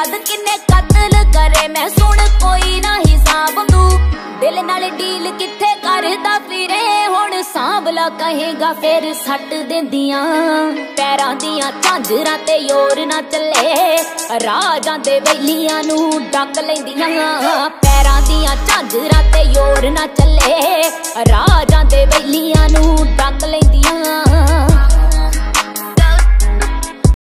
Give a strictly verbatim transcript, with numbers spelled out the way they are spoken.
याद किन्ने कत्ल करे मैं सुन कोई ना हिसाब तू दिल नाल डील किथे करदा फिरे हुण सांभला कहेगा फिर सट देंदियां पैरां दियां झांजरां ते योर ना चले राह जांदे बेलियां नू डक लैंदियां पैरां दियां झांजरां ते योर ना चले राह जांदे बेलियां